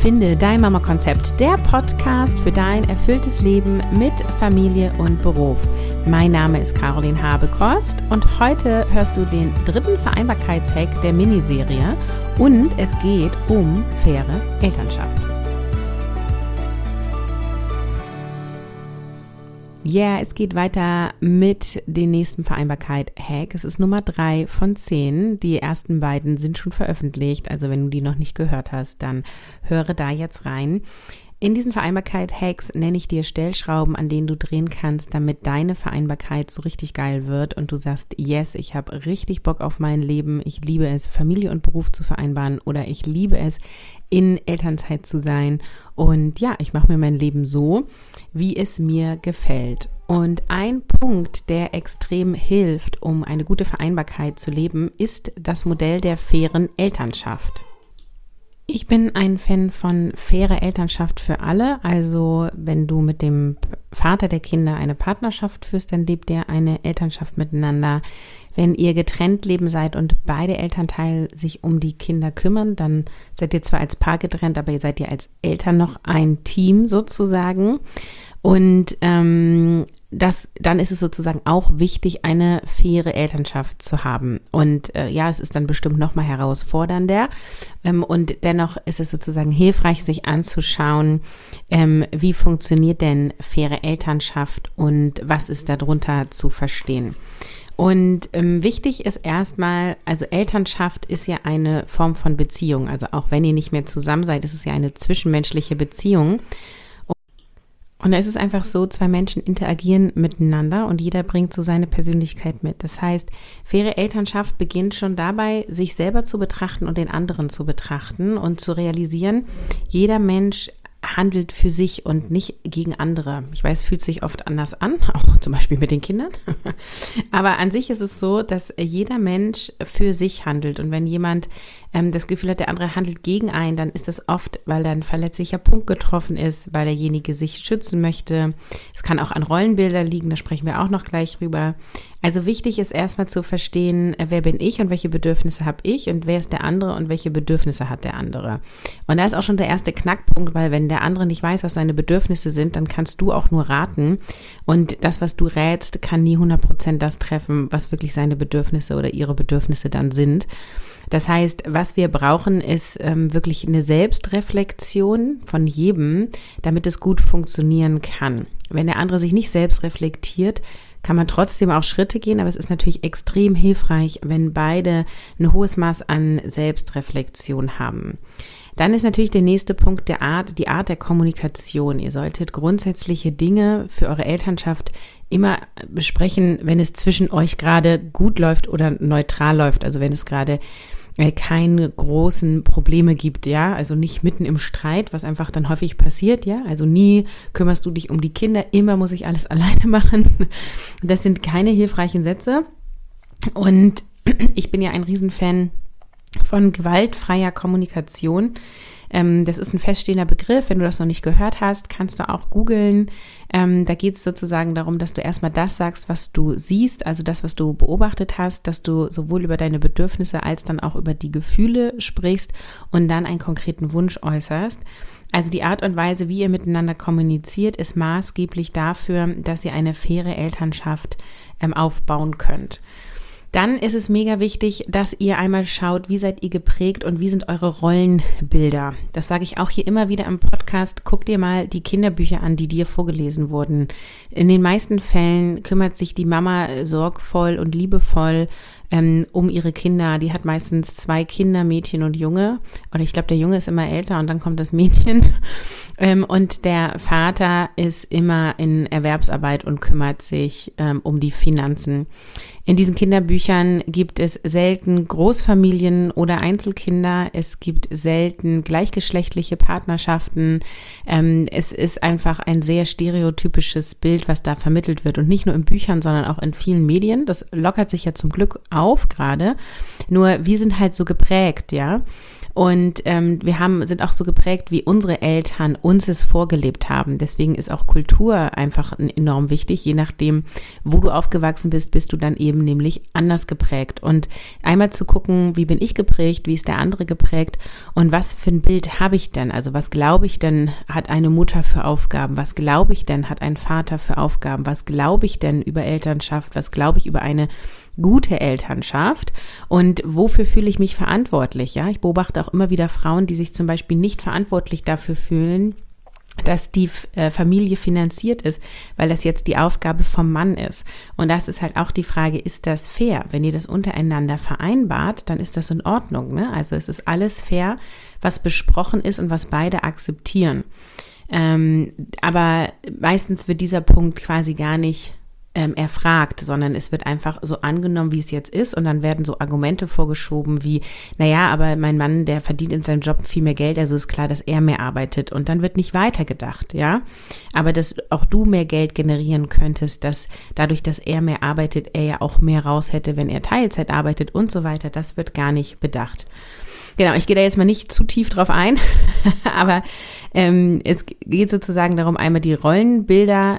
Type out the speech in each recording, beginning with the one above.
Finde dein Mama-Konzept, der Podcast für dein erfülltes Leben mit Familie und Beruf. Mein Name ist Caroline Habekost und heute hörst du den 3. Vereinbarkeitshack der Miniserie und es geht um faire Elternschaft. Ja, es geht weiter mit den nächsten Vereinbarkeit-Hack. Es ist Nummer 3 von 10. Die ersten beiden sind schon veröffentlicht. Also wenn du die noch nicht gehört hast, dann höre da jetzt rein. In diesen Vereinbarkeit-Hacks nenne ich dir Stellschrauben, an denen du drehen kannst, damit deine Vereinbarkeit so richtig geil wird und du sagst, yes, ich habe richtig Bock auf mein Leben, ich liebe es, Familie und Beruf zu vereinbaren oder ich liebe es, in Elternzeit zu sein und ja, ich mache mir mein Leben so, wie es mir gefällt. Und ein Punkt, der extrem hilft, um eine gute Vereinbarkeit zu leben, ist das Modell der fairen Elternschaft. Ich bin ein Fan von fairer Elternschaft für alle, also wenn du mit dem Vater der Kinder eine Partnerschaft führst, dann lebt ihr eine Elternschaft miteinander. Wenn ihr getrennt leben seid und beide Elternteile sich um die Kinder kümmern, dann seid ihr zwar als Paar getrennt, aber ihr seid ja als Eltern noch ein Team sozusagen. Und dann ist es sozusagen auch wichtig, eine faire Elternschaft zu haben. Und ja, es ist dann bestimmt noch mal herausfordernder. Und dennoch ist es sozusagen hilfreich, sich anzuschauen, wie funktioniert denn faire Elternschaft und was ist darunter zu verstehen. Und wichtig ist erstmal, also Elternschaft ist ja eine Form von Beziehung. Also auch wenn ihr nicht mehr zusammen seid, ist es ja eine zwischenmenschliche Beziehung. Und da ist es einfach so, zwei Menschen interagieren miteinander und jeder bringt so seine Persönlichkeit mit. Das heißt, faire Elternschaft beginnt schon dabei, sich selber zu betrachten und den anderen zu betrachten und zu realisieren, jeder Mensch handelt für sich und nicht gegen andere. Ich weiß, es fühlt sich oft anders an, auch zum Beispiel mit den Kindern. Aber an sich ist es so, dass jeder Mensch für sich handelt. Und wenn jemand das Gefühl hat, der andere handelt gegen einen, dann ist das oft, weil da ein verletzlicher Punkt getroffen ist, weil derjenige sich schützen möchte. Es kann auch an Rollenbildern liegen, da sprechen wir auch noch gleich drüber. Also wichtig ist erstmal zu verstehen, wer bin ich und welche Bedürfnisse habe ich und wer ist der andere und welche Bedürfnisse hat der andere. Und da ist auch schon der erste Knackpunkt, weil wenn der andere nicht weiß, was seine Bedürfnisse sind, dann kannst du auch nur raten. Und das, was du rätst, kann nie 100% das treffen, was wirklich seine Bedürfnisse oder ihre Bedürfnisse dann sind. Das heißt, was wir brauchen, ist wirklich eine Selbstreflexion von jedem, damit es gut funktionieren kann. Wenn der andere sich nicht selbst reflektiert, kann man trotzdem auch Schritte gehen, aber es ist natürlich extrem hilfreich, wenn beide ein hohes Maß an Selbstreflexion haben. Dann ist natürlich der nächste Punkt die Art der Kommunikation. Ihr solltet grundsätzliche Dinge für eure Elternschaft immer besprechen, wenn es zwischen euch gerade gut läuft oder neutral läuft. Also wenn es gerade keine großen Probleme gibt, ja, also nicht mitten im Streit, was einfach dann häufig passiert, ja, also nie kümmerst du dich um die Kinder, immer muss ich alles alleine machen. Das sind keine hilfreichen Sätze und ich bin ja ein Riesenfan von gewaltfreier Kommunikation. Das ist ein feststehender Begriff. Wenn du das noch nicht gehört hast, kannst du auch googeln. Da geht es sozusagen darum, dass du erstmal das sagst, was du siehst, also das, was du beobachtet hast, dass du sowohl über deine Bedürfnisse als dann auch über die Gefühle sprichst und dann einen konkreten Wunsch äußerst. Also die Art und Weise, wie ihr miteinander kommuniziert, ist maßgeblich dafür, dass ihr eine faire Elternschaft aufbauen könnt. Dann ist es mega wichtig, dass ihr einmal schaut, wie seid ihr geprägt und wie sind eure Rollenbilder. Das sage ich auch hier immer wieder im Podcast. Guck dir mal die Kinderbücher an, die dir vorgelesen wurden. In den meisten Fällen kümmert sich die Mama sorgvoll und liebevoll um ihre Kinder. Die hat meistens 2 Kinder, Mädchen und Junge. Oder ich glaube, der Junge ist immer älter und dann kommt das Mädchen. Und der Vater ist immer in Erwerbsarbeit und kümmert sich um die Finanzen. In diesen Kinderbüchern gibt es selten Großfamilien oder Einzelkinder. Es gibt selten gleichgeschlechtliche Partnerschaften. Es ist einfach ein sehr stereotypisches Bild, was da vermittelt wird. Und nicht nur in Büchern, sondern auch in vielen Medien. Das lockert sich ja zum Glück auf. auf gerade. Nur wir sind halt so geprägt, ja. Und sind auch so geprägt, wie unsere Eltern uns es vorgelebt haben. Deswegen ist auch Kultur einfach enorm wichtig. Je nachdem, wo du aufgewachsen bist, bist du dann eben nämlich anders geprägt. Und einmal zu gucken, wie bin ich geprägt, wie ist der andere geprägt und was für ein Bild habe ich denn? Also was glaube ich denn, hat eine Mutter für Aufgaben? Was glaube ich denn, hat ein Vater für Aufgaben? Was glaube ich denn über Elternschaft? Was glaube ich über eine gute Elternschaft und wofür fühle ich mich verantwortlich? Ja, ich beobachte auch immer wieder Frauen, die sich zum Beispiel nicht verantwortlich dafür fühlen, dass die Familie finanziert ist, weil das jetzt die Aufgabe vom Mann ist. Und das ist halt auch die Frage, ist das fair? Wenn ihr das untereinander vereinbart, dann ist das in Ordnung, ne? Also es ist alles fair, was besprochen ist und was beide akzeptieren. Aber meistens wird dieser Punkt quasi gar nicht erfragt, sondern es wird einfach so angenommen, wie es jetzt ist und dann werden so Argumente vorgeschoben wie, naja, aber mein Mann, der verdient in seinem Job viel mehr Geld, also ist klar, dass er mehr arbeitet und dann wird nicht weitergedacht, ja, aber dass auch du mehr Geld generieren könntest, dass dadurch, dass er mehr arbeitet, er ja auch mehr raus hätte, wenn er Teilzeit arbeitet und so weiter, das wird gar nicht bedacht. Genau, ich gehe da jetzt mal nicht zu tief drauf ein, aber es geht sozusagen darum, einmal die Rollenbilder,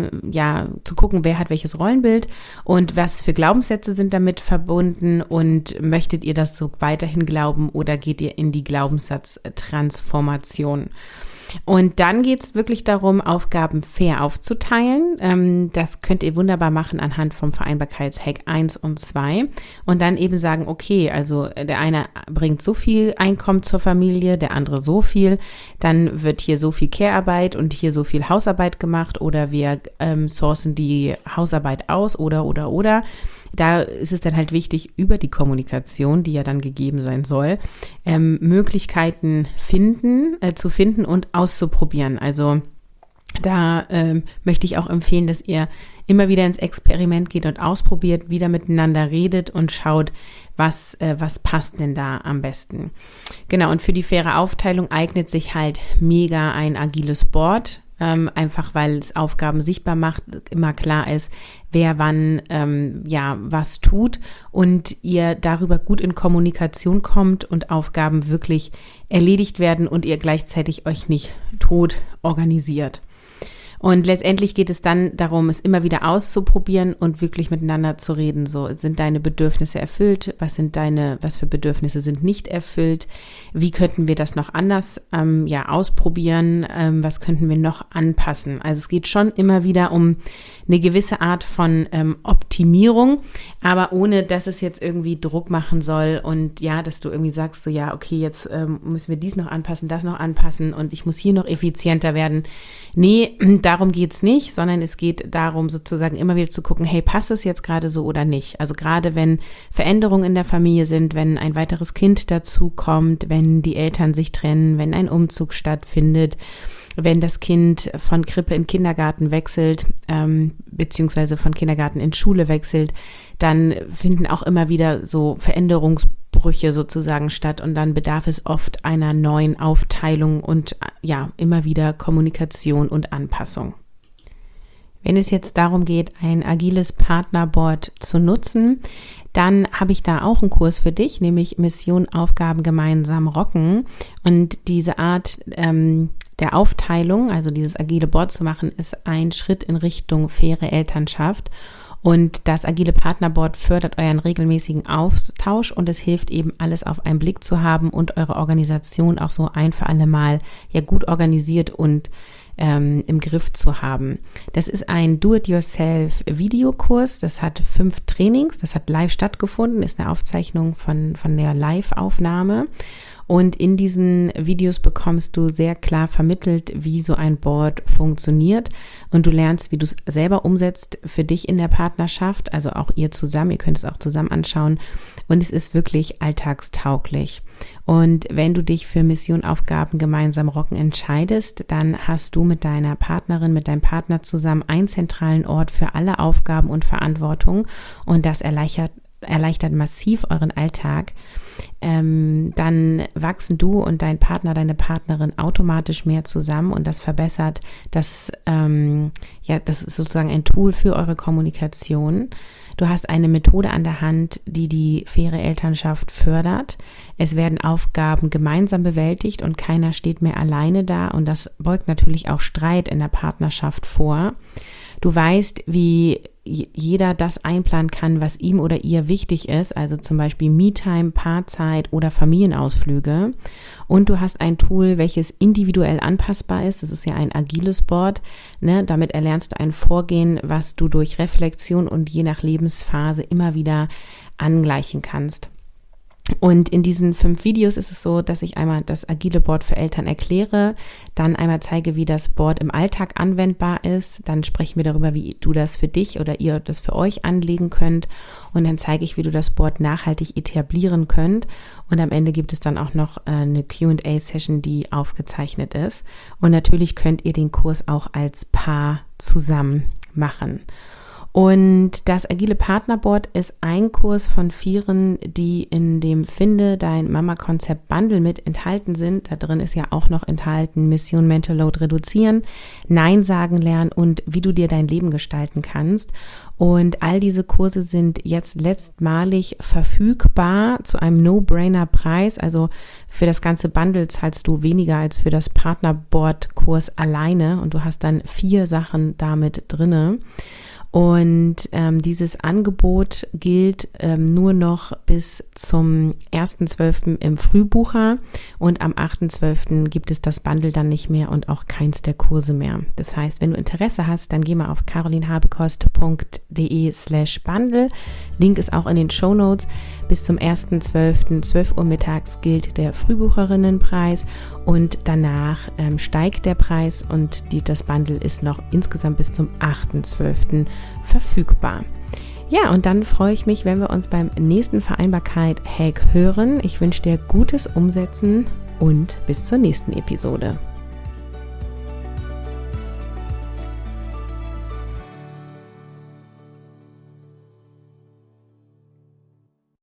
zu gucken, wer hat welches Rollenbild und was für Glaubenssätze sind damit verbunden und möchtet ihr das so weiterhin glauben oder geht ihr in die Glaubenssatztransformation? Und dann geht es wirklich darum, Aufgaben fair aufzuteilen. Das könnt ihr wunderbar machen anhand vom Vereinbarkeitshack 1 und 2 und dann eben sagen, okay, also der eine bringt so viel Einkommen zur Familie, der andere so viel, dann wird hier so viel Care-Arbeit und hier so viel Hausarbeit gemacht oder wir sourcen die Hausarbeit aus oder. Da ist es dann halt wichtig, über die Kommunikation, die ja dann gegeben sein soll, Möglichkeiten zu finden und auszuprobieren. Also da möchte ich auch empfehlen, dass ihr immer wieder ins Experiment geht und ausprobiert, wieder miteinander redet und schaut, was passt denn da am besten. Genau, und für die faire Aufteilung eignet sich halt mega ein agiles Board. Einfach weil es Aufgaben sichtbar macht, immer klar ist, wer wann was tut und ihr darüber gut in Kommunikation kommt und Aufgaben wirklich erledigt werden und ihr gleichzeitig euch nicht tot organisiert. Und letztendlich geht es dann darum, es immer wieder auszuprobieren und wirklich miteinander zu reden. So, sind deine Bedürfnisse erfüllt? Was für Bedürfnisse sind nicht erfüllt? Wie könnten wir das noch anders ausprobieren? Was könnten wir noch anpassen? Also es geht schon immer wieder um eine gewisse Art von Optimierung, aber ohne, dass es jetzt irgendwie Druck machen soll und ja, dass du irgendwie sagst, so ja, okay, jetzt müssen wir dies noch anpassen, das noch anpassen und ich muss hier noch effizienter werden. Nee, darum geht's nicht, sondern es geht darum, sozusagen immer wieder zu gucken, hey, passt es jetzt gerade so oder nicht? Also gerade wenn Veränderungen in der Familie sind, wenn ein weiteres Kind dazu kommt, wenn die Eltern sich trennen, wenn ein Umzug stattfindet, wenn das Kind von Krippe in Kindergarten wechselt, beziehungsweise von Kindergarten in Schule wechselt, dann finden auch immer wieder so Veränderungsbrüche sozusagen statt und dann bedarf es oft einer neuen Aufteilung und ja, immer wieder Kommunikation und Anpassung. Wenn es jetzt darum geht, ein agiles Partnerboard zu nutzen, dann habe ich da auch einen Kurs für dich, nämlich Mission Aufgaben gemeinsam rocken. Und diese Art der Aufteilung, also dieses agile Board zu machen, ist ein Schritt in Richtung faire Elternschaft. Und das agile Partnerboard fördert euren regelmäßigen Austausch und es hilft eben, alles auf einen Blick zu haben und eure Organisation auch so ein für alle Mal ja gut organisiert und im Griff zu haben. Das ist ein Do-it-yourself-Videokurs, das hat 5 Trainings, das hat live stattgefunden, ist eine Aufzeichnung von der Live-Aufnahme. Und in diesen Videos bekommst du sehr klar vermittelt, wie so ein Board funktioniert und du lernst, wie du es selber umsetzt für dich in der Partnerschaft, also auch ihr zusammen, ihr könnt es auch zusammen anschauen und es ist wirklich alltagstauglich. Und wenn du dich für Mission Aufgaben gemeinsam rocken entscheidest, dann hast du mit deiner Partnerin, mit deinem Partner zusammen einen zentralen Ort für alle Aufgaben und Verantwortung und das erleichtert massiv euren Alltag. dann wachsen du und dein Partner, deine Partnerin automatisch mehr zusammen und das verbessert das, das ist sozusagen ein Tool für eure Kommunikation. Du hast eine Methode an der Hand, die die faire Elternschaft fördert. Es werden Aufgaben gemeinsam bewältigt und keiner steht mehr alleine da und das beugt natürlich auch Streit in der Partnerschaft vor. Du weißt, wie jeder das einplanen kann, was ihm oder ihr wichtig ist, also zum Beispiel Me-Time, Paarzeit oder Familienausflüge. Und du hast ein Tool, welches individuell anpassbar ist. Das ist ja ein agiles Board. Ne? Damit erlernst du ein Vorgehen, was du durch Reflexion und je nach Lebensphase immer wieder angleichen kannst. Und in diesen 5 Videos ist es so, dass ich einmal das agile Board für Eltern erkläre, dann einmal zeige, wie das Board im Alltag anwendbar ist, dann sprechen wir darüber, wie du das für dich oder ihr das für euch anlegen könnt und dann zeige ich, wie du das Board nachhaltig etablieren könnt und am Ende gibt es dann auch noch eine Q&A-Session, die aufgezeichnet ist und natürlich könnt ihr den Kurs auch als Paar zusammen machen. Und das Agile Partnerboard ist ein Kurs von 4, die in dem Finde dein Mama-Konzept Bundle mit enthalten sind. Da drin ist ja auch noch enthalten Mission Mental Load reduzieren, Nein sagen lernen und wie du dir dein Leben gestalten kannst. Und all diese Kurse sind jetzt letztmalig verfügbar zu einem No-Brainer-Preis. Also für das ganze Bundle zahlst du weniger als für das Partnerboard-Kurs alleine und du hast dann 4 Sachen damit drinne. Und dieses Angebot gilt nur noch bis zum 1.12. im Frühbucher und am 8.12. gibt es das Bundle dann nicht mehr und auch keins der Kurse mehr. Das heißt, wenn du Interesse hast, dann geh mal auf carolinhabekost.de/Bundle. Link ist auch in den Shownotes. Bis zum 1.12. 12 Uhr mittags gilt der Frühbucherinnenpreis und danach steigt der Preis und das Bundle ist noch insgesamt bis zum 8.12. verfügbar. Ja, und dann freue ich mich, wenn wir uns beim nächsten Vereinbarkeit-Hack hören. Ich wünsche dir gutes Umsetzen und bis zur nächsten Episode.